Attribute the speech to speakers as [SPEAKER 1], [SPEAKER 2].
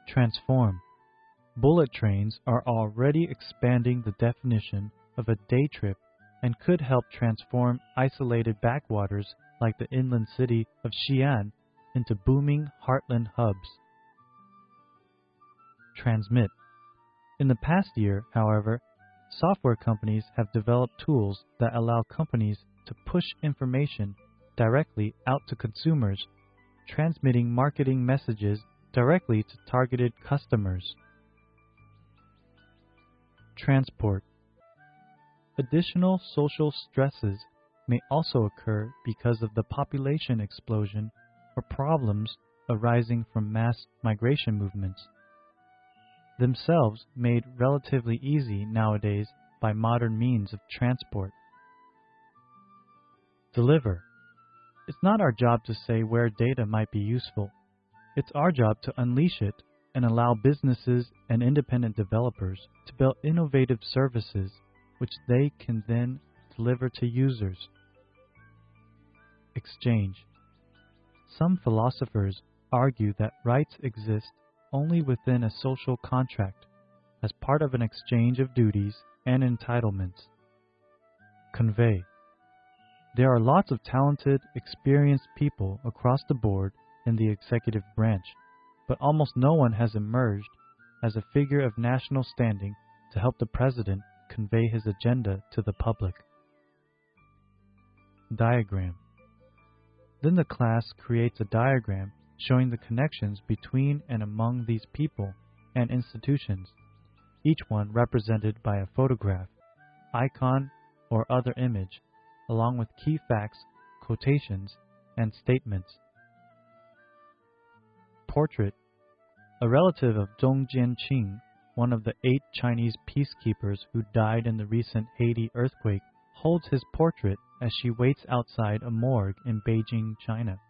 [SPEAKER 1] Transform. Bullet trains are already expanding the definition of a day trip and could help transform isolated backwaters like the inland city of Xi'an into booming heartland hubs. Transmit. In the past year, however, software companies have developed tools that allow companies to push information directly out to consumers, transmitting marketing messages directly to targeted customers. Transport. Additional social stresses may also occur because of the population explosion or problems arising from mass migration movements, themselves made relatively easy nowadays by modern means of transport. Deliver. It's not our job to say where data might be useful. It's our job to unleash it and allow businesses and independent developers to build innovative services which they can then deliver to users. Exchange. Some philosophers argue that rights exist only within a social contract as part of an exchange of duties and entitlements. Convey. There are lots of talented, experienced people across the board in the executive branch, but almost no one has emerged as a figure of national standing to help the president convey his agenda to the public. Diagram. Then the class creates a diagram showing the connections between and among these people and institutions, each one represented by a photograph, icon, or other image, along with key facts, quotations, and statements. Portrait. A relative of Zhong Jianqing, one of the 8 Chinese peacekeepers who died in the recent Haiti earthquake, holds his portrait as she waits outside a morgue in Beijing, China.